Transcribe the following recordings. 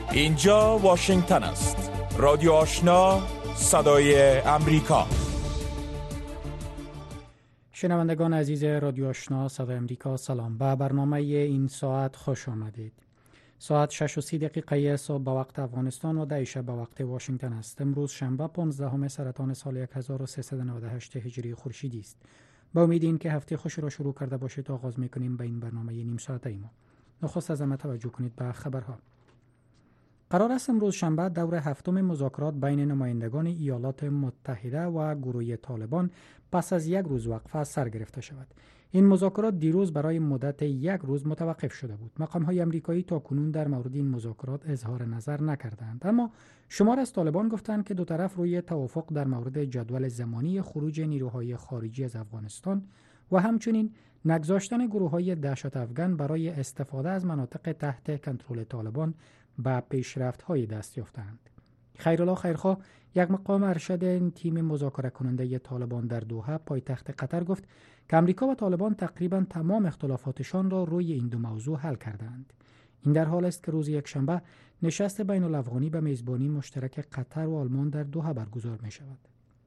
اینجا واشنگتن است. رادیو آشنا، صدای امریکا. شنوندگان عزیز رادیو آشنا صدای امریکا، سلام. به برنامه این ساعت خوش آمدید. ساعت 6:30 صبح به وقت افغانستان و 10 شب به وقت واشنگتن است. امروز شنبه 15 سرطان سال 1398 هجری خورشیدی است. با امید این که هفته خوش را شروع کرده باشید آغاز می‌کنیم به این برنامه نیم ساعته ما. نخست از همه توجه کنید به خبرها. قرار است امروز شنبه دور هفتم مذاکرات بین نمایندگان ایالات متحده و گروه طالبان پس از یک روز وقفه سر گرفته شود. این مذاکرات دیروز برای مدت یک روز متوقف شده بود. مقام‌های آمریکایی تاکنون در مورد این مذاکرات اظهار نظر نکردند، اما شمار از طالبان گفتند که دو طرف روی توافق در مورد جدول زمانی خروج نیروهای خارجی از افغانستان و همچنین نگذاشتن گروه‌های دهشت افغان برای استفاده از مناطق تحت کنترل طالبان به پیشرفت‌های دست یافتند. خیرالله خیرخواه، یک مقام ارشد تیم مذاکره کننده طالبان در دوحه پایتخت قطر، گفت که آمریکا و طالبان تقریباً تمام اختلافاتشان را روی این دو موضوع حل کردند. این در حال است که روز یکشنبه نشست بین الافغانی به میزبانی مشترک قطر و آلمان در دوحه برگزار می شود.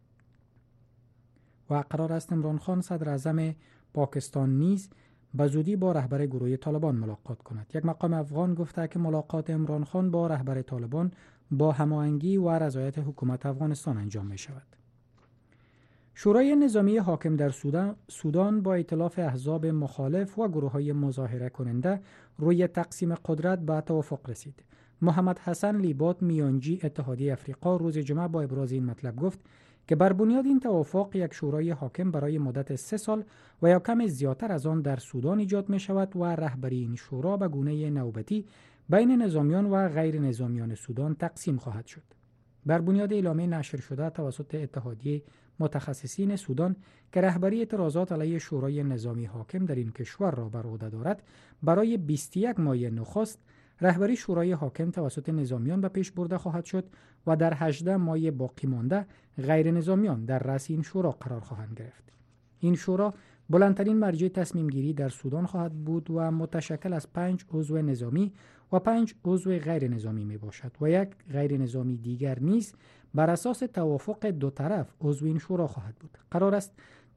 و قرار است عمران خان صدر اعظم پاکستان نیز به زودی با رهبر گروه طالبان ملاقات کند. یک مقام افغان گفته که ملاقات عمران خان با رهبر طالبان با هماهنگی و رضایت حکومت افغانستان انجام می شود. شورای نظامی حاکم در سودان با ائتلاف احزاب مخالف و گروه‌های مظاهره کننده روی تقسیم قدرت به توافق رسید. محمد حسن لیبات، میانجی اتحادیه افریقا، روز جمعه با ابراز این مطلب گفت که بر بنیاد این توافق یک شورای حاکم برای مدت 3 سال و یا کم زیادتر از آن در سودان ایجاد می شود و رهبری این شورا به گونه نوبتی بین نظامیان و غیر نظامیان سودان تقسیم خواهد شد. بر بنیاد اعلامیه نشر شده توسط اتحادیه متخصصین سودان که رهبری اعتراضات علیه شورای نظامی حاکم در این کشور را بر عهده دارد، برای 21 ماه نخست رهبری شورای حاکم توسط نظامیان به پیش برده خواهد شد و در 18 ماه باقی مانده غیر نظامیان در رأس این شورا قرار خواهند گرفت. این شورا بلندترین مرجع تصمیم گیری در سودان خواهد بود و متشکل از 5 عضو نظامی و 5 عضو غیر نظامی می باشد و یک غیر نظامی دیگر نیز بر اساس توافق دو طرف عضو این شورا خواهد بود. قرار است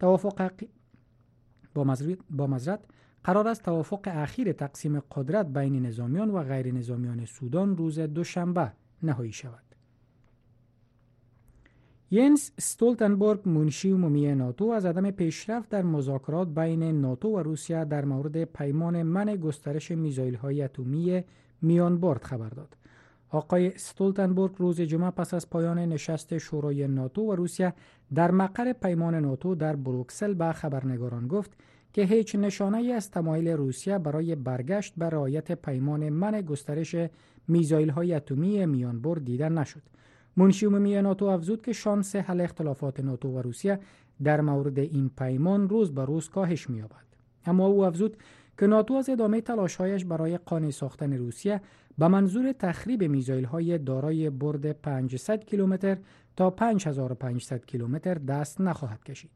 توافق اخیر تقسیم قدرت بین نظامیان و غیر نظامیان سودان روز دوشنبه نهایی شود. ینس استولتنبرگ، منشی عمومی ناتو، از عدم پیشرفت در مذاکرات بین ناتو و روسیه در مورد پیمان منع گسترش میزایل‌های اتمی میان برد خبر داد. آقای استولتنبرگ روز جمعه پس از پایان نشست شورای ناتو و روسیه در مقر پیمان ناتو در بروکسل به خبرنگاران گفت که هیچ نشانه‌ای از تمایل روسیه برای برگشت به رعایت پیمان منع گسترش میزایل‌های اتمی میان برد دیده نشد. منشی عمومی ناتو افزود که شانس حل اختلافات ناتو و روسیه در مورد این پیمان روز به روز کاهش می‌یابد. اما او افزود که ناتو از ادامه تلاش‌هایش برای قانع ساختن روسیه به منظور تخریب میزایل‌های دارای برد 500 کیلومتر تا 5500 کیلومتر دست نخواهد کشید.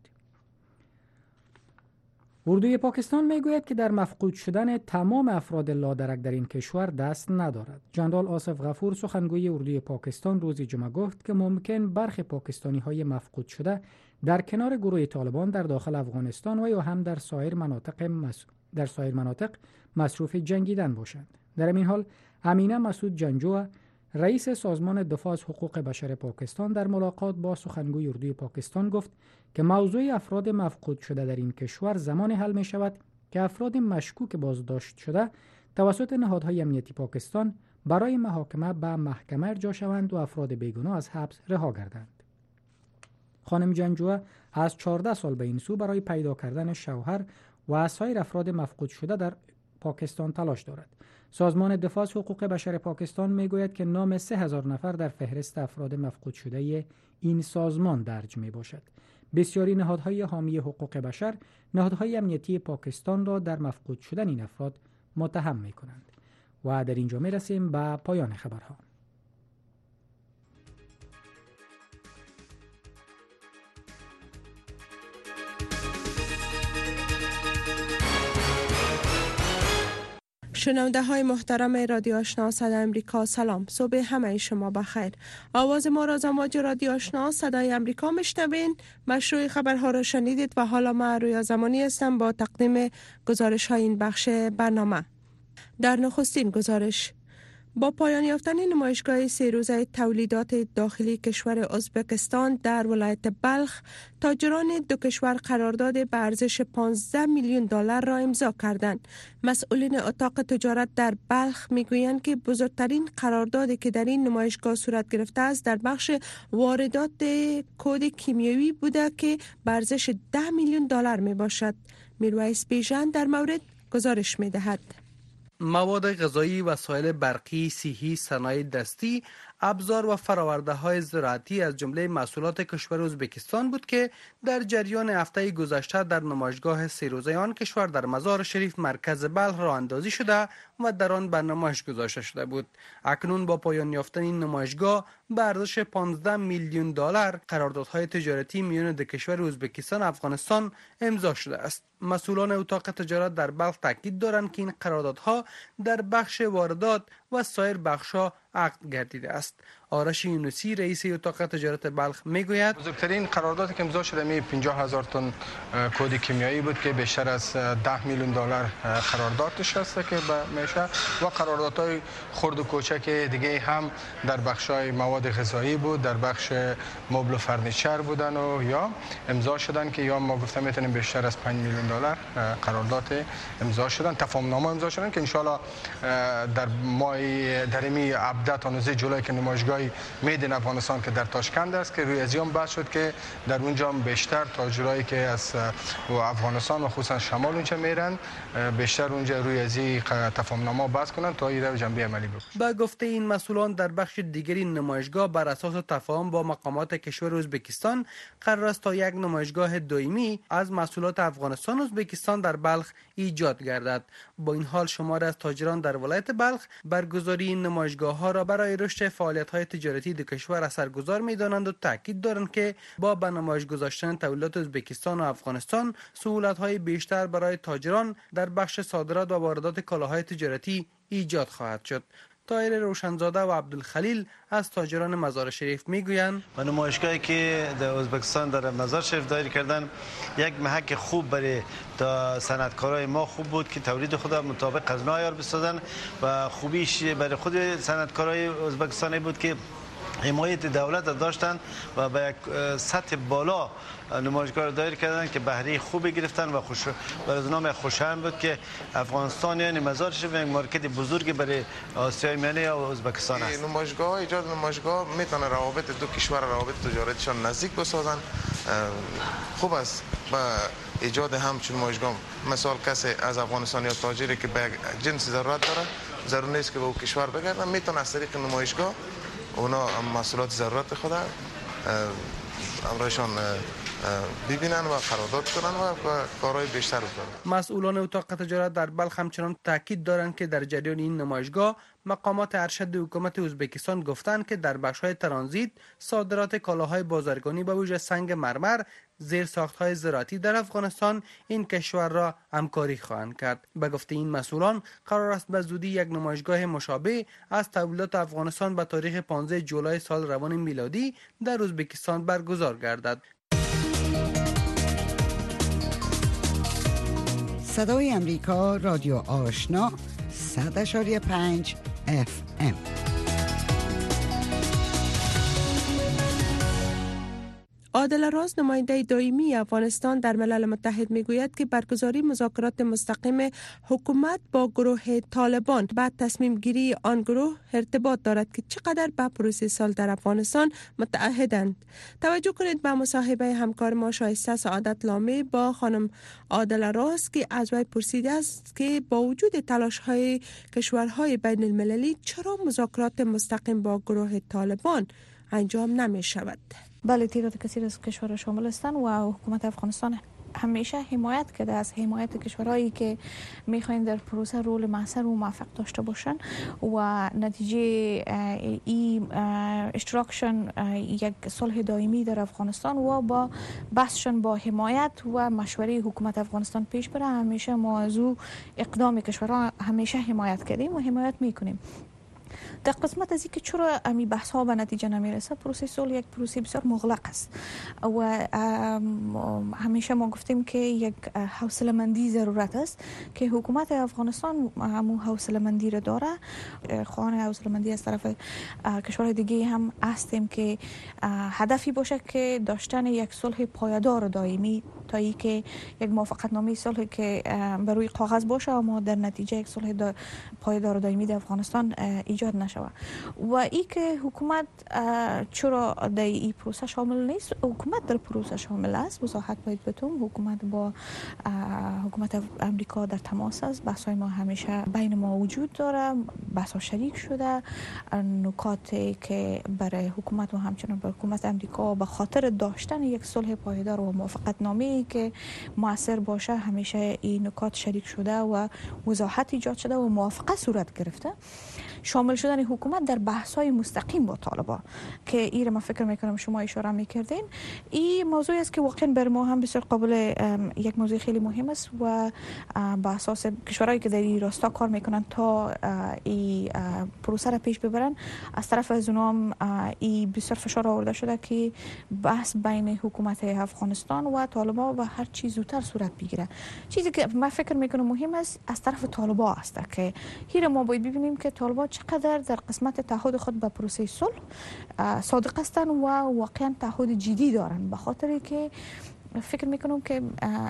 اردوی پاکستان میگوید که در مفقود شدن تمام افراد لادرک در این کشور دست ندارد. جنرال آصف غفور، سخنگوی اردوی پاکستان، روز جمعه گفت که ممکن برخی پاکستانی‌های مفقود شده در کنار گروه طالبان در داخل افغانستان و یا هم در سایر مناطق مصروف جنگیدن باشند. در این حال امینه مسعود جنجو، رئیس سازمان دفاع از حقوق بشر پاکستان، در ملاقات با سخنگوی اردوی پاکستان گفت که موضوع افراد مفقود شده در این کشور زمان حل می شود که افراد مشکوک بازداشت شده توسط نهادهای امنیتی پاکستان برای محاکمه به محکمه ارجاع شوند و افراد بیگناه از حبس رها گردند. خانم جنجو از 14 سال به این سو برای پیدا کردن شوهر و سایر افراد مفقود شده در پاکستان تلاش دارد. سازمان دفاع از حقوق بشر پاکستان میگوید که نام 3000 نفر در فهرست افراد مفقود شده این سازمان درج می باشد. بسیاری نهادهای حامی حقوق بشر نهادهای امنیتی پاکستان را در مفقود شدن این افراد متهم می کنند. و در اینجا می رسیم به پایان خبرها. شنونده های محترم رادیو آشنا صدای امریکا، سلام. صبح همه شما بخیر. آواز ما را از امواج رادیو آشنا صدای امریکا میشنوین. مشروع خبرها را شنیدید و حالا من رویا زمانی هستم با تقدیم گزارش های این بخش برنامه. در نخستین گزارش، با پایان یافتن نمایشگاه 3 روزه تولیدات داخلی کشور ازبکستان در ولایت بلخ، تاجران دو کشور قرارداد به ارزش 15 میلیون دلار را امضا کردند. مسئولین اتاق تجارت در بلخ میگویند که بزرگترین قراردادی که در این نمایشگاه صورت گرفته است در بخش واردات کود کیمیایی بوده که به ارزش 10 میلیون دلار می باشد. میرویس بیژن در مورد گزارش می دهد. مواد غذایی، وسایل برقی، صحی، صنایع دستی، ابزار و فرآورده‌های زراعتی از جمله محصولات کشور ازبکستان بود که در جریان هفته گذشته در نمایشگاه 3 روزه آن کشور در مزار شریف مرکز بلخ راه اندازی شده و در آن به نمایش گذاشته شده بود. اکنون با پایان یافتن این نمایشگاه به ارزش 15 میلیون دلار قراردادهای تجارتی میان دو کشور ازبکستان و افغانستان امضا شده است. مسئولان اتاق تجارت در بلخ تاکید دارند که این قراردادها در بخش واردات و سایر بخش‌ها عقد گردیده است. آرش یونسی رئیس اتاق تجارت بلخ میگوید بزرگترین قراردادی که امضا شده 50,000 تن کود کیمیایی بود که بیشتر از 10 میلیون دلار قراردادش است که میشه و قراردادهای خرد و کوچک دیگه هم در بخش‌های مواد غذایی بود، در بخش مبل و فرنیچر بودن و یا امضا شدن که یا ما گفتم میتونیم بیشتر از 5 میلیون دلار قرارداد امضا شدن، تفاهم نامه امضا شدن که ان شاءالله در ماه در می 17 تا 19 جولای که نمایشگاه میدین افغانستان که در تاشکند است که روی ازیام بحث شد که در اونجا بیشتر تاجرایی که از افغانستان و خصوصا شمال اونجا میرن بیشتر اونجا روی ازی تفاهم نامه بحث کنن تا این رو جنبه عملی بکنن. با گفته این مسئولان در بخش دیگری نمایشگاه بر اساس تفاهم با مقامات کشور ازبکستان قرار است تا یک نمایشگاه دائمی از محصولات افغانستان و ازبکستان در بلخ ایجاد گردد. با این حال شمار از تاجران در ولایت بلخ برگزاری این نمایشگاه‌ها را برای رشد فعالیت‌های تجارتی دو کشور اثرگذار می‌دانند و تاکید دارند که با به نمایش گذاشتن تولیدات ازبکستان و افغانستان سهولت‌های بیشتر برای تاجران در بخش صادرات و واردات کالاهای تجارتی ایجاد خواهد شد. طاهر روشنزاده و عبدالخلیل از تاجران مزار شریف میگویند و نمایشگاهی که در ازبکستان در مزار شریف دایر کردن یک محک خوب برای صنعتکارای ما خوب بود که تولید خود مطابق از معیار بسازن و خوبیش برای خود صنعتکارای ازبکستانی بود که حمایت دولت داشتن و به یک سطح بالا نمایشگاه را دایر کردن که بهره خوبی گرفتن و برای خوشایند بود که افغانستان یعنی مزار شریف یک مارکت بزرگی برای آسیای میانه و ازبکستان است. نمایشگاه ایجاد نمایشگاه میتونه روابط دو کشور روابط تجارتیشان نزدیک بسازن. خوب است با ایجاد همچین نمایشگاه. مثال کسی از افغانستان یا تاجری که به جنس ضرورت داره ضرور نیست که به اون کشور بگردن، میتونه از طریق نمایشگاه اونا محصولات ضرورت خود امرایشان ببینن و قرارداد کنن و کارهای بیشتر بکنن. مسئولان اتاق تجارت در بلخ همچنان تاکید دارند که در جریان این نمایشگاه مقامات ارشد حکومت ازبکستان گفتند که در بخش‌های ترانزیت صادرات کالاهای بازرگانی به ویژه سنگ مرمر، زیرساخت‌های زراعتی در افغانستان این کشور را همکاری خواهند کرد. به گفته این مسئولان قرار است به زودی یک نمایشگاه مشابه از تولیدات افغانستان به تاریخ 15 جولای سال روان میلادی در ازبکستان برگزار گردد. صدای امریکا، رادیو آشنا 100.5 FM. عادل راز نماینده دائمی افغانستان در ملل متحد میگوید که برگزاری مذاکرات مستقیم حکومت با گروه طالبان بعد تصمیم گیری آن گروه ارتباط دارد که چقدر به پروسه سال در افغانستان متعهدند. توجه کنید به مصاحبه همکار ما شایسته سعادت لامی با خانم عادل راز که از وی پرسیده است که با وجود تلاش های کشورهای بین المللی چرا مذاکرات مستقیم با گروه طالبان انجام نمی شود. بله، تعداد کثیر از کشورها شامل هستند و حکومت افغانستان همیشه حمایت کرده از حمایت کشورهایی که میخواین در پروسه رول مؤثر و موفق داشته باشن و نتیجه این اشتراکشان یک صلح دائمی در افغانستان و با بحثشان با حمایت و مشوره حکومت افغانستان پیش بره. همیشه ما از اقدام کشورها همیشه حمایت کردیم و حمایت میکنیم. در قسمت از اینکه چرا امی بحث ها به نتیجه نمیرسه، پروسه صلح یک پروسه بسیار مغلق است و همیشه ما گفتیم که یک حوصله مندی ضرورت است که حکومت افغانستان همون حوصله مندی را داره. خواهان حوصله مندی از طرف کشورهای دیگه هم هستیم که هدفی باشه که داشتن یک صلح پایدار دائمی تا ای که یک موافقت نامه صلح که بر روی کاغذ باشه اما در نتیجه یک صلح پایدار دائمی در افغانستان ایجاد نشود. و ای که حکومت چرا در این پروسه شامل نیست؟ حکومت در پروسه شامل است. وضاحت باید بتون، حکومت با حکومت امریکا در تماس است. بحث‌های ما همیشه بین ما وجود داره، بحث‌ها شریک شده. نکاتی که برای حکومت و همچنان برای حکومت امریکا به خاطر داشتن یک صلح پایدار و موافقت نامه‌ای که مؤثر باشه همیشه این نکات شریک شده و وضاحت ایجاد شده و موافقت صورت گرفته. شامل شدن حکومت در بحث‌های مستقیم با طالبان که این ما فکر میکنم شما اشاره میکردین، این موضوعی است که واقعا بر ما هم بسیار قابل یک موضوع خیلی مهم است و به اساس کشورهایی که در این راستا کار میکنن تا این پروسه را پیش ببرن، از طرف از اونها این بسیار فشار آورده شده که بحث بین حکومت افغانستان و طالبان و هر چیز زودتر صورت بگیره. چیزی که من فکر میکنم مهم است از طرف طالبان است که هیر ما باید ببینیم که طالبان چقدر در قسمت تعهد خود به پروسه صلح صادق هستند و واقعا تعهد جدی دارند، به خاطر که فکر میکنم که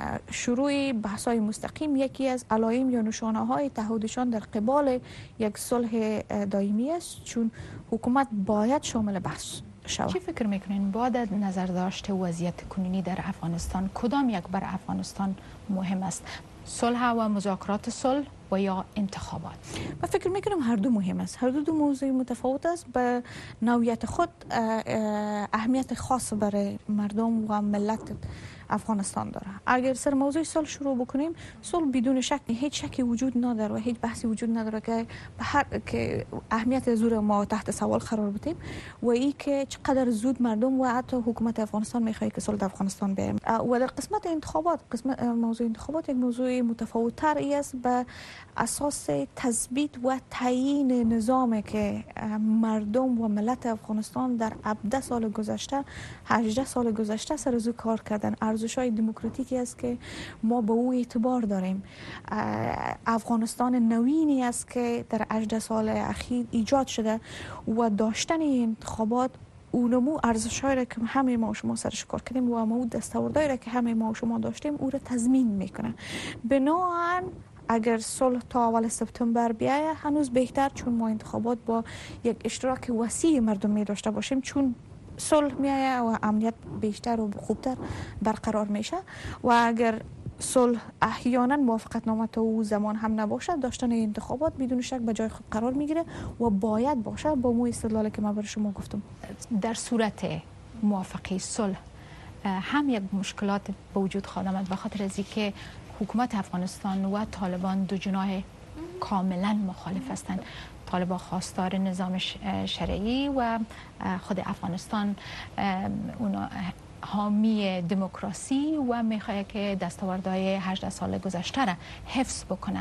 شروع بحث‌های مستقیم یکی از علائم یا نشانه‌های تعهدشان در قبال یک صلح دائمی است، چون حکومت باید شامل بحث شود. چی فکر میکنین بعد از نظر داشته وضعیت کنونی در افغانستان کدام یک بر افغانستان مهم است؟ صلح و مذاکرات صلح و یا انتخابات؟ من فکر میکنم هر دو مهم است. هر دو موضوع متفاوت است، به نوعیت خود اهمیت خاص برای مردم و ملت افغانستان داره. اگر سر موضوع صلح شروع بکنیم، صلح بدون شک هیچ شکی وجود نداره و هیچ بحثی وجود نداره که به هر که اهمیت زور ما تحت سوال قرار بدیم و ای که چقدر زود مردم و حتی حکومت افغانستان میخواد که صلح افغانستان بیایم. و در قسمت انتخابات، موضوع انتخابات یک موضوع متفاوت‌تر است به اساس تثبیت و تعیین نظامی که مردم و ملت افغانستان در 17 سال گذشته 18 سال گذشته سر از کار کردن. ارزش‌های دموکراتیکی است که ما به او اعتبار داریم. افغانستان نوینی است که در 18 سال اخیر ایجاد شده و داشتن انتخابات اونمو ارزش‌هایی را که همه ما و شما سرش کار کردیم و ما دستاوردهایی را که همه ما و شما داشتیم او را تضمین میکنه. بنابراین اگر صلح تا اول سپتامبر بیاید هنوز بهتر، چون ما انتخابات با یک اشتراک وسیع مردمی داشته باشیم، چون صلح میآید و امنیت بیشتر و خوبتر برقرار میشه. و اگر صلح احیانا موافقت نامه تا او زمان هم نباشه، داشتن انتخابات بدون شک به جای خود قرار میگیره و باید باشه با مو استدلالی که من برای شما گفتم. در صورت موافقه صلح هم یک مشکلات به وجود خواهد آمد، به خاطر از اینکه حکومت افغانستان و طالبان دو جناح کاملا مخالف هستند. طالبان خواستار نظام شرعی و خود افغانستان اونا حامی دموکراسی و میخواد که دستاوردهای 18 سال گذشته را حفظ بکنه.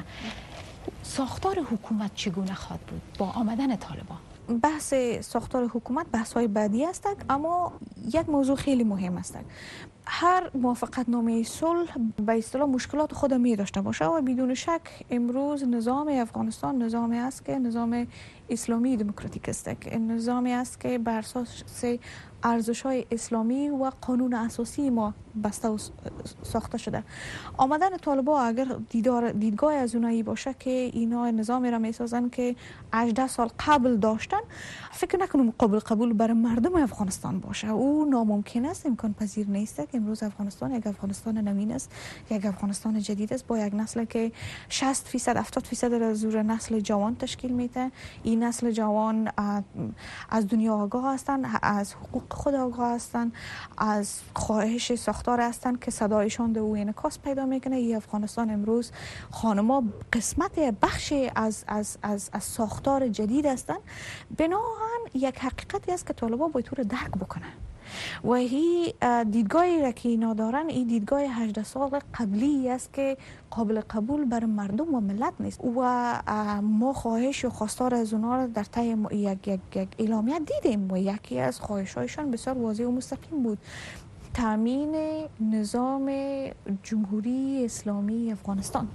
ساختار حکومت چگونه خواهد بود با آمدن طالبان؟ بحث ساختار حکومت بحث‌های بعدی است، اما یک موضوع خیلی مهم است. هر موافقت نامه صلح به اصطلاح مشکلات خود می داشته باشه و بدون شک امروز نظام افغانستان نظامی است که نظام اسلامی دموکراتیک است، که نظامی است که بر اساس ارزش‌های اسلامی و قانون اساسی ما بسته و ساخته شده. آمدن طالبان اگر دیدگاه از اونایی باشه که اینا نظامی را میسازن که 18 سال قبل داشتن، فکر نکنم قابل قبول برای مردم افغانستان باشه. او ناممکن است، امکان پذیر نیست که امروز افغانستان یک افغانستان نوین است، یک افغانستان جدید است با یک نسل که 60% 70% از زور نسل جوان تشکیل میده. این نسل جوان از دنیا آگاه هستند، از حقوق خود آگاه هستند، از خواهش ساختار هستند که صدایشان در او انعکاس پیدا میکنه. این افغانستان امروز خانم‌ها قسمت بخشی از ساختار جدید هستند. بنابراین یک حقیقتی است که طالبان باید طور درک بکنن و هی دیدگاهی را که اینا دارن، این دیدگاه 18 سال قبلی است که قابل قبول بر مردم و ملت نیست و ما خواهش و خواستار از اونا را در طی یک اعلامیه دیدیم و یکی از خواهش‌هایشان بسیار واضح و مستقیم بود: تامین نظام جمهوری اسلامی افغانستان.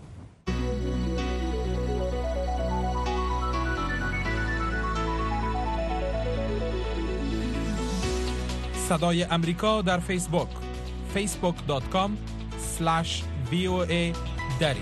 صدای امریکا در فیسبوک facebook.com/VOA دری.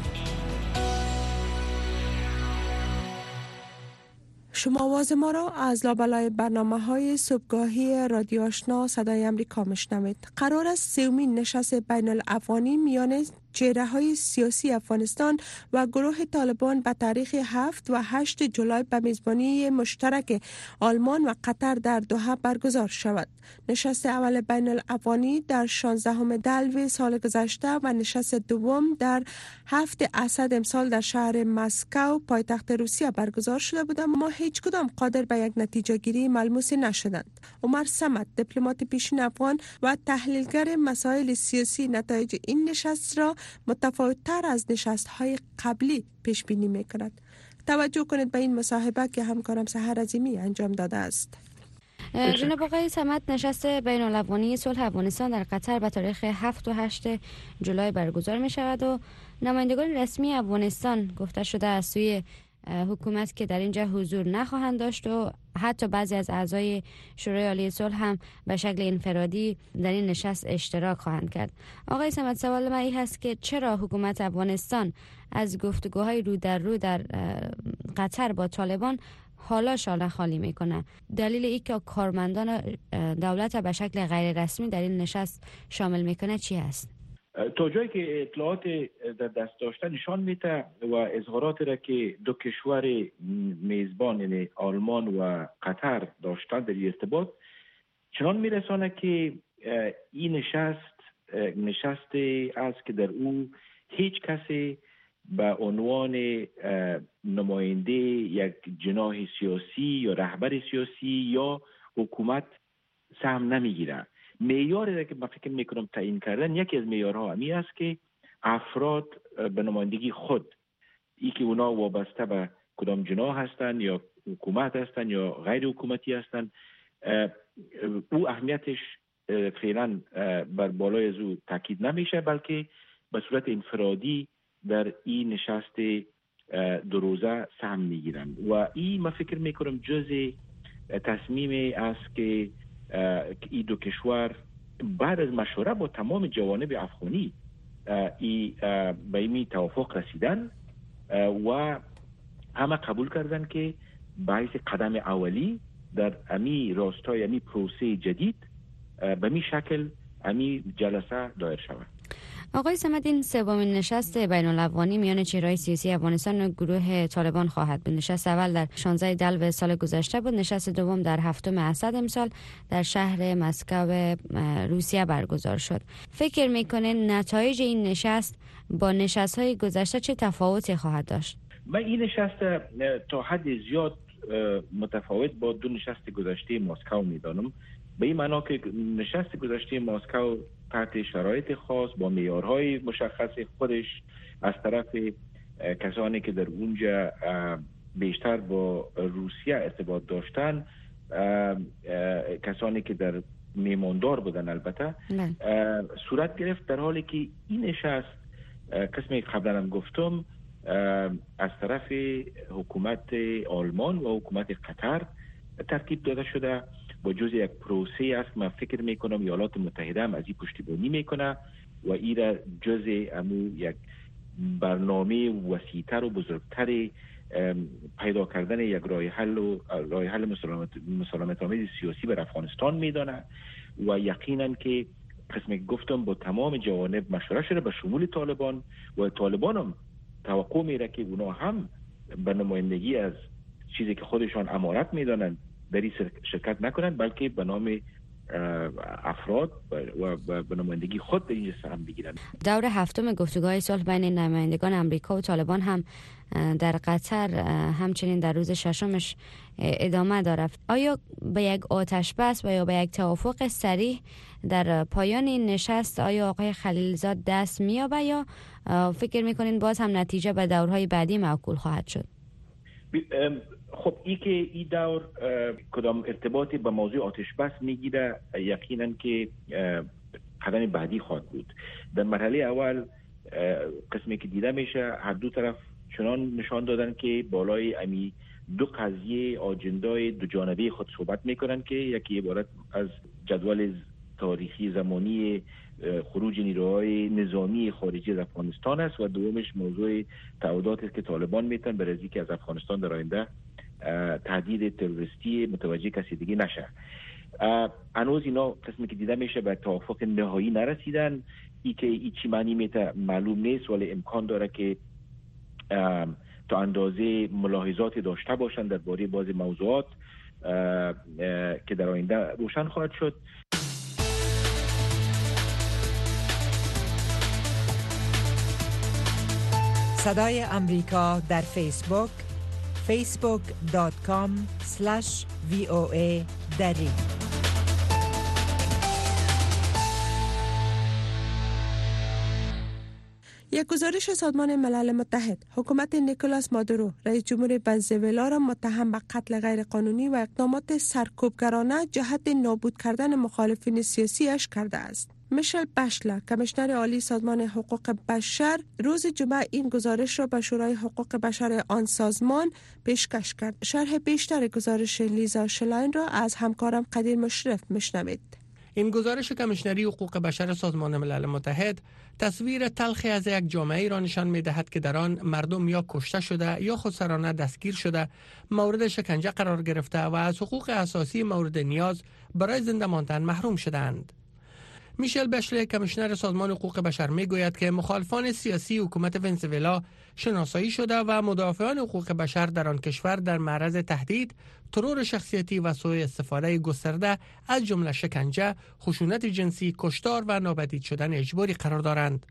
شما آواز ما را از لابلای برنامه‌های صبحگاهی رادیو آشنا صدای امریکا میشنوید. قرار است سومین نشست بین الافغانی میان چهره‌های سیاسی افغانستان و گروه طالبان به تاریخ 7 و 8 جولای به میزبانی مشترک آلمان و قطر در دوحه برگزار شود. نشست اول بین الافغانی در 16 دلو سال گذشته و نشست دوم در 7 اسد امسال در شهر مسکو پایتخت روسیه برگزار شده بود، اما هیچ کدام قادر به یک نتیجه گیری ملموس نشدند. عمر صمد، دیپلمات پیشین افغان و تحلیلگر مسائل سیاسی، نتایج این نشست را متفاوت‌تر از نشست‌های قبلی پیش بینی می‌کند. توجه کنید به این مصاحبه که همکارم سحر عظیمی انجام داده است. جناب آقای صمد، نشست بین الافغانی صلح افغانستان در قطر به تاریخ 7 و 8 جولای برگزار می شود و نمایندگان رسمی افغانستان گفته شده از سوی حکومت که در اینجا حضور نخواهند داشت و حتی بعضی از اعضای شورای عالی صلح هم به شکل انفرادی در این نشست اشتراک خواهند کرد. آقای صمد، سوال من این هست که چرا حکومت افغانستان از گفتگوهای رو در رو در قطر با طالبان حالا شانه خالی میکنه؟ دلیل ای که کارمندان دولت به شکل غیر رسمی در این نشست شامل میکنه چی است؟ تا جایی که اطلاعات در دست داشته نشان میده و اظهارات را که دو کشور میزبان یعنی آلمان و قطر داشتن در ارتباط چنان میرسانه که این نشست است که در او هیچ کسی به عنوان نماینده یک جناح سیاسی یا رهبر سیاسی یا حکومت سهم نمیگیره. معیاری را که من فکر میکنم تعیین کردن، یکی از معیارها همی است که افراد به نمایندگی خود، ای که اونا وابسته به کدام جناح هستند یا حکومت هستند یا غیر حکومتی هستند، او اهمیتش فعلا بر بالای از او تاکید نمیشه، بلکه به صورت انفرادی در این نشست دو روزه سهم میگیرند و این من فکر میکنم جزء تصمیم است که این دو کشور بعد از مشوره با تمام جوانب افغانی به این توافق رسیدن و همه قبول کردن که باعث قدم اولی در امی راستای امی پروسه جدید به می شکل امی جلسه دایر شود. آقای صمد، این سومین نشست بین الافغانی میان چهره‌های سیاسی افغانستان و گروه طالبان خواهد بود. نشست اول در 16 دلو سال گذشته بود، نشست دوم در 7 اسد امسال در شهر مسکو روسیه برگزار شد. فکر میکنه نتایج این نشست با نشست‌های گذشته چه تفاوتی خواهد داشت؟ من این نشست تا حد زیاد متفاوت با دو نشست گذشته مسکو میدانم، به این معنا که نشست گذشته مسکو تحت شرایط خاص با معیارهای مشخص خودش از طرف کسانی که در اونجا بیشتر با روسیه ارتباط داشتن، کسانی که در میماندار بودن البته صورت گرفت، در حالی که این نشست قسمی قبلا هم گفتم از طرف حکومت آلمان و حکومت قطر ترتیب داده شده با جزء یک پروسه است. من فکر میکنم ایالات متحده هم از این پشتیبانی میکنه و این را جزء امو یک برنامه وسیع‌تر و بزرگتر پیدا کردن یک راه حل مسالمت آمیز سیاسی بر افغانستان میدانه و یقینا که قسمی که گفتم با تمام جوانب مشوره شده به شمول طالبان و طالبان هم توقع میره که اونا هم به نمایندگی از چیزی که خودشان امارت میدانند در این شرکت نکنند، بلکه به نام افراد و به نمایندگی خود در اینجا سهم بگیرند. دور هفتم گفتگوهای صلح بین نمایندگان امریکا و طالبان هم در قطر همچنین در روز ششمش ادامه دارد. آیا به یک آتش بس و یا به یک توافق سریع در پایان این نشست آیا آقای خلیلزاد دست می‌یابد یا فکر می‌کنین باز هم نتیجه به دورهای بعدی معقول خواهد شد؟ خب این دور کدام ارتباطی به موضوع آتش بس میگیره، یقینا که قدم بعدی خواهد بود. در مرحله اول قسمی که دیده میشه هر دو طرف چنان نشان دادن که بالای امی دو قضیه آجندای دو جانبه خود صحبت میکنن که یکی عبارت از جدول تاریخی زمانی خروج نیروهای نظامی خارجی از افغانستان است و دومش موضوع تعهداتی است که طالبان میتن برای اینکه از افغانستان در آینده تهدید تروریستی متوجه کسی دیگه نشه. هنوز اینا قسمی که دیده میشه به توافق نهایی نرسیدن. ای که ای چی معنی میته معلوم نیست، ولی امکان داره که تا اندازه ملاحظات داشته باشن درباره بعضی موضوعات که در آینده روشن خواهد شد. صدای امریکا در فیسبوک facebook.com/VOA دری. یک گزارش سازمان ملل متحد حکومت نیکولاس مادورو رئیس جمهور ونزوئلا را متهم به قتل غیرقانونی و اقدامات سرکوبگرانه جهت نابود کردن مخالفین سیاسیش کرده است. میشل بشلر کمیشنر عالی سازمان حقوق بشر روز جمعه این گزارش را به شورای حقوق بشر آن سازمان پیشکش کرد. شرح بیشتر گزارش لیزا شلاین را از همکارم قدیر مشرف میشنوید. این گزارش کمیشنری حقوق بشر سازمان ملل متحد تصویر تلخی از یک جامعه را نشان می‌دهد که در آن مردم یا کشته شده یا خودسرانه دستگیر شده، مورد شکنجه قرار گرفته و از حقوق اساسی مورد نیاز برای زنده ماندن محروم شدند. میشل بشلر کمیشنر سازمان حقوق بشر میگوید که مخالفان سیاسی حکومت ونزوئلا شناسایی شده و مدافعان حقوق بشر در آن کشور در معرض تهدید، ترور شخصیتی و سوء استفاده گسترده از جمله شکنجه، خشونت جنسی، کشتار و نابدید شدن اجباری قرار دارند.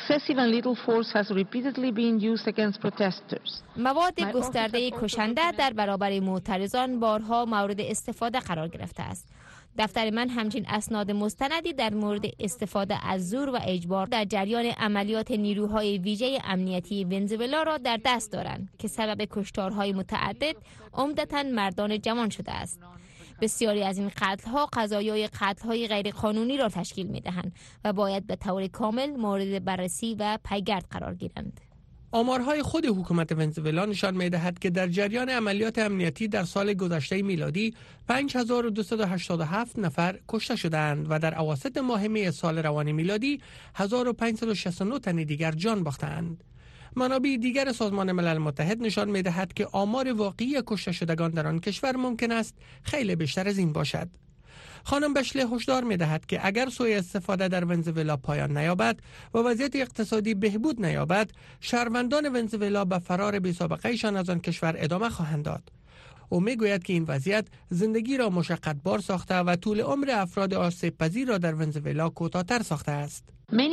مواد گسترده کشنده در برابر معترضان بارها مورد استفاده قرار گرفته است. دفتر من همچنین اسناد مستندی در مورد استفاده از زور و اجبار در جریان عملیات نیروهای ویژه امنیتی ونزوئلا را در دست دارند که سبب کشتارهای متعدد عمدتاً مردان جوان شده است. بسیاری از این قتل‌ها قضایای قتل‌های غیرقانونی را تشکیل می‌دهند و باید به طور کامل مورد بررسی و پیگرد قرار گیرند. آمارهای خود حکومت ونزوئلا نشان می‌دهد که در جریان عملیات امنیتی در سال گذشته میلادی 5287 نفر کشته شدند و در اواسط ماه می سال روان میلادی 1569 تن دیگر جان باختند. منابع دیگر سازمان ملل متحد نشان می‌دهد که آمار واقعی کشته شدگان در آن کشور ممکن است خیلی بیشتر از این باشد. خانم بشلر هشدار می‌دهد که اگر سوء استفاده در ونزوئلا پایان نیابد و وضعیت اقتصادی بهبود نیابد، شهروندان ونزوئلا به فرار بی‌سابقه‌شان از آن کشور ادامه خواهند داد. او میگوید که این وضعیت زندگی را مشقت‌بار ساخته و طول عمر افراد آسیب پذیر را در ونزوئلا کوتاه‌تر ساخته است.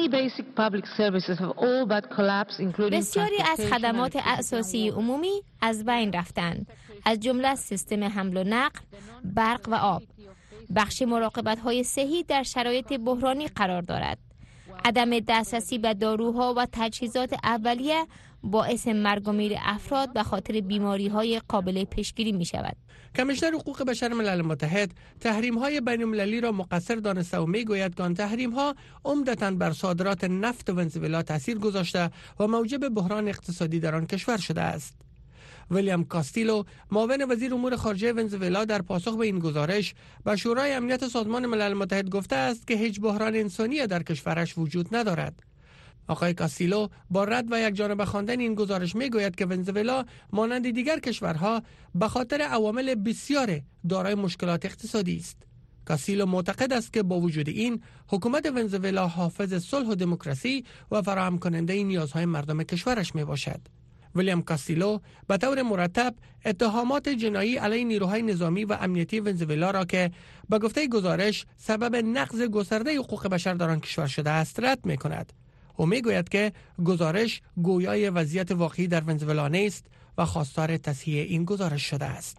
بسیاری از خدمات اساسی عمومی از بین رفتند، از جمله سیستم حمل و نقل، برق و آب. بخش مراقبت‌های صحی در شرایط بحرانی قرار دارد. عدم دسترسی به داروها و تجهیزات اولیه باعث مرگ و میر افراد به خاطر بیماری‌های قابل پیشگیری می‌شود. کمیشنر حقوق بشر ملل متحد تحریم‌های بین‌المللی را مقصر دانسته و می‌گوید که آن تحریم‌ها عمدتاً بر صادرات نفت ونزوئلا تاثیر گذاشته و موجب بحران اقتصادی در آن کشور شده است. ویلیام کاستیلو معاون وزیر امور خارجه ونزوئلا در پاسخ به این گزارش به شورای امنیت سازمان ملل متحد گفته است که هیچ بحران انسانی در کشورش وجود ندارد. آقای کاستیلو با رد و یک جانبه خواندن این گزارش میگوید که ونزوئلا مانند دیگر کشورها به خاطر عوامل بسیار دارای مشکلات اقتصادی است. کاسیلو معتقد است که با وجود این حکومت ونزوئلا حافظ صلح و دموکراسی و فراهم کننده نیازهای مردم کشورش می باشد. ویلیام کاسیلو به طور مرتب اتهامات جنایی علیه نیروهای نظامی و امنیتی ونزوئلا را که به گفته گزارش سبب نقض گسترده حقوق بشر در آن کشور شده است رد می کند. او می گوید که گزارش گویای وضعیت واقعی در ونزوئلا نیست و خواستار تصحیح این گزارش شده است.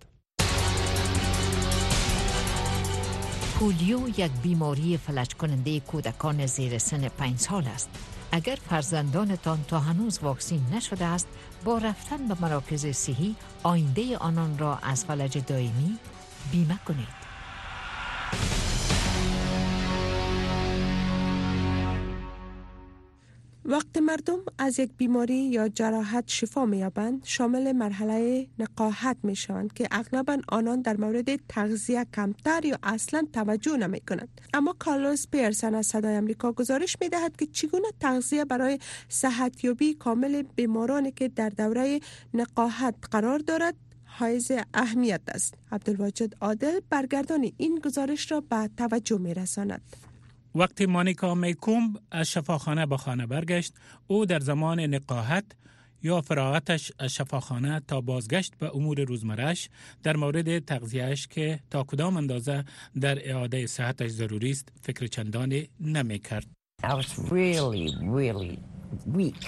پولیو یک بیماری فلج کننده کودکان زیر سن 5 سال است. اگر فرزندانتان تا هنوز واکسین نشده است، با رفتن به مراکز صحی آینده آنان را از فلج دائمی بیمه کنید. وقتی مردم از یک بیماری یا جراحت شفا می‌یابند، شامل مرحله نقاهت می‌شوند که اغلباً آنان در مورد تغذیه کمتر یا اصلاً توجه نمی‌کنند. اما کارلوس پیرسن از صدای آمریکا گزارش می‌دهد که چگونه تغذیه برای صحتیابی کامل بیمارانی که در دوره نقاهت قرار دارد حائز اهمیت است. عبدالواجد عادل برگردان این گزارش را به توجه می‌رساند. وقتی مانیکا میکومب از شفاخانه به خانه برگشت، او در زمان نقاهت یا فراغتش از شفاخانه تا بازگشت به امور روزمره‌اش در مورد تغذیه‌اش که تا کدام اندازه در اعاده صحتش ضروری است فکر چندانی نمی‌کرد. I was really weak.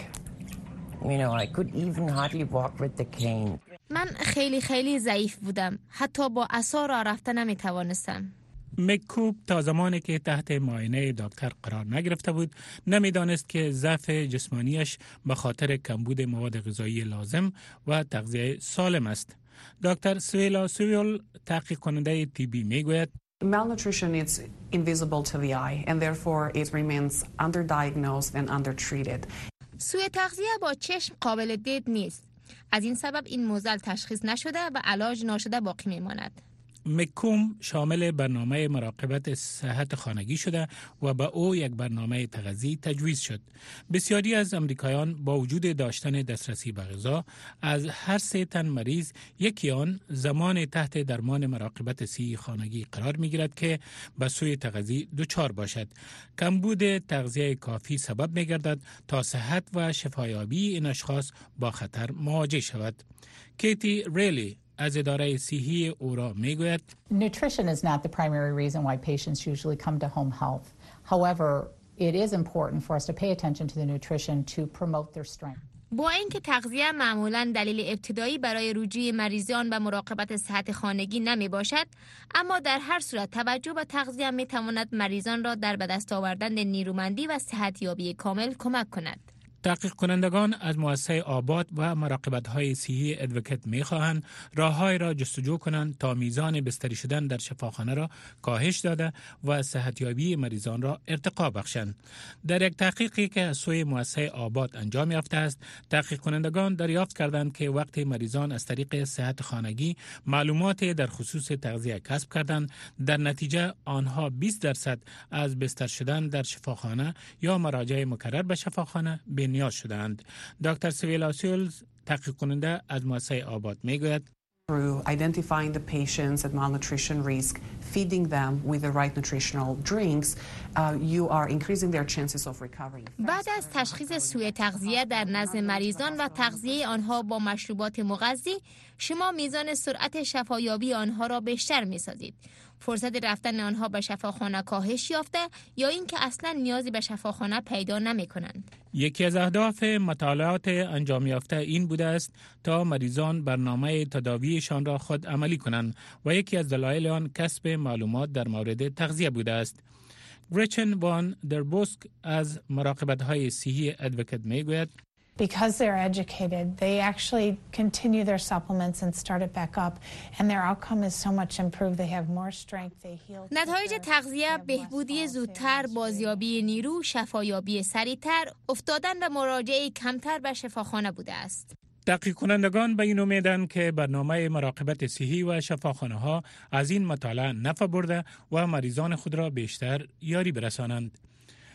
You know, I could even hardly walk with the cane. من خیلی ضعیف بودم. حتی با عصا راه رفتن نمی‌توانستم. میکوب تا زمانی که تحت معاینه دکتر قرار نگرفته بود نمیدانست که ضعف جسمانیش به خاطر کمبود مواد غذایی لازم و تغذیه سالم است. دکتر سویلا سویل تحقیق کننده طبی میگوید Malnutrition is invisible to the eye and therefore it remains underdiagnosed and undertreated. سوء تغذیه با چشم قابل دید نیست. از این سبب این معضل تشخیص نشده و علاج ناشده باقی میماند. مکوم شامل برنامه مراقبت صحت خانگی شده و به او یک برنامه تغذیه تجویز شد. بسیاری از امریکایان با وجود داشتن دسترسی به غذا از هر 3 تن مریض یکی آن زمان تحت درمان مراقبت صحی خانگی قرار می گیرد که به سوی تغذیه دچار باشد. کمبود تغذیه کافی سبب می گردد تا صحت و شفایابی این اشخاص با خطر مواجه شود. کیتی ریلی از اداره صحی او را میگوید Nutrition is not the primary reason why patients usually come to home health. However, it is important for us to pay attention to the nutrition to promote their strength. با اینکه تغذیه معمولاً دلیل ابتدایی برای رجوع مریضان به مراقبت صحت خانگی نمی باشد، اما در هر صورت توجه به تغذیه می تواند مریضان را در به دست آوردن نیرومندی و صحتیابی کامل کمک کند. تحقیق کنندگان از مؤسسه آباد و مراقبت‌های صحی ادوکت می‌خواهند راه‌های را جستجو کنند تا میزان بستری شدن در شفاخانه را کاهش داده و صحتیابی مریضان را ارتقا بخشند. در یک تحقیقی که از سوی مؤسسه آباد انجام یافته است، تحقیق کنندگان دریافت کردند که وقتی مریضان از طریق صحت خانگی معلومات در خصوص تغذیه کسب کردند، در نتیجه آنها 20% از بستر شدن در شفاخانه یا مراجعه مکرر به شفاخانه نیاز شدند. دکتر سویلا سیولز تحقیق کننده از مؤسسه آباد میگوید Through identifying the patients at malnutrition risk, feeding them with the right nutritional drinks, you are increasing their chances of recovery. بعد از تشخیص سوء تغذیه در نزد مریضان و تغذیه آنها با مشروبات مغذی، شما میزان سرعت شفایابی آنها را بیشتر می‌سازید. فرصت رفتن آنها به شفاخانه کاهش یافته یا اینکه اصلا نیازی به شفاخانه پیدا نمی‌کنند. یکی از اهداف مطالعات انجام یافته این بوده است تا مریضان برنامه تداویشان را خود عملی کنند و یکی از دلایل آن کسب معلومات در مورد تغذیه بوده است. گریچن وان در بوسک از مراقبت‌های صحی ادوکت میگوید Because they're educated, they actually continue their supplements and start it back up, and their outcome is so much improved. They have more strength, they heal. نتایج تغذیه بهبودی زودتر، بازیابی نیرو، شفایابی سریعتر، افتادن به مراجعه کمتر به شفاخانه بوده است. تحقیق کنندگان به این امیدند که برنامه مراقبت صحی و شفاخانه ها از این مطالعه نفع برده و مریضان خود را بیشتر یاری برسانند.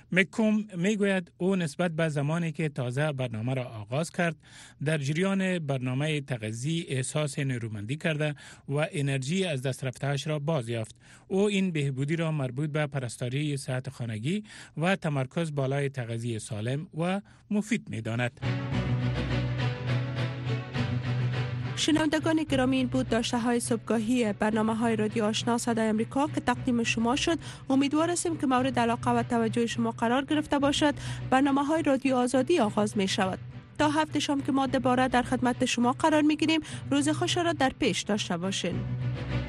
مکوم میگوید او نسبت به زمانی که تازه برنامه را آغاز کرد در جریان برنامه تغذیه احساس نیرومندی کرده و انرژی از دست رفته‌اش را باز یافت. او این بهبودی را مربوط به پرستاری صحت خانگی و تمرکز بالای تغذیه سالم و مفید می‌داند. شنوندگان گرامی، این بود داشته های صبحگاهی برنامه های رادیو آشنا صدای امریکا که تقدیم شما شد. امیدوار هستیم که مورد علاقه و توجه شما قرار گرفته باشد. برنامه های رادیو آزادی آغاز می شود. تا هفته شام که ما دوباره در خدمت شما قرار می گیریم. روز خوش را در پیش داشته باشین.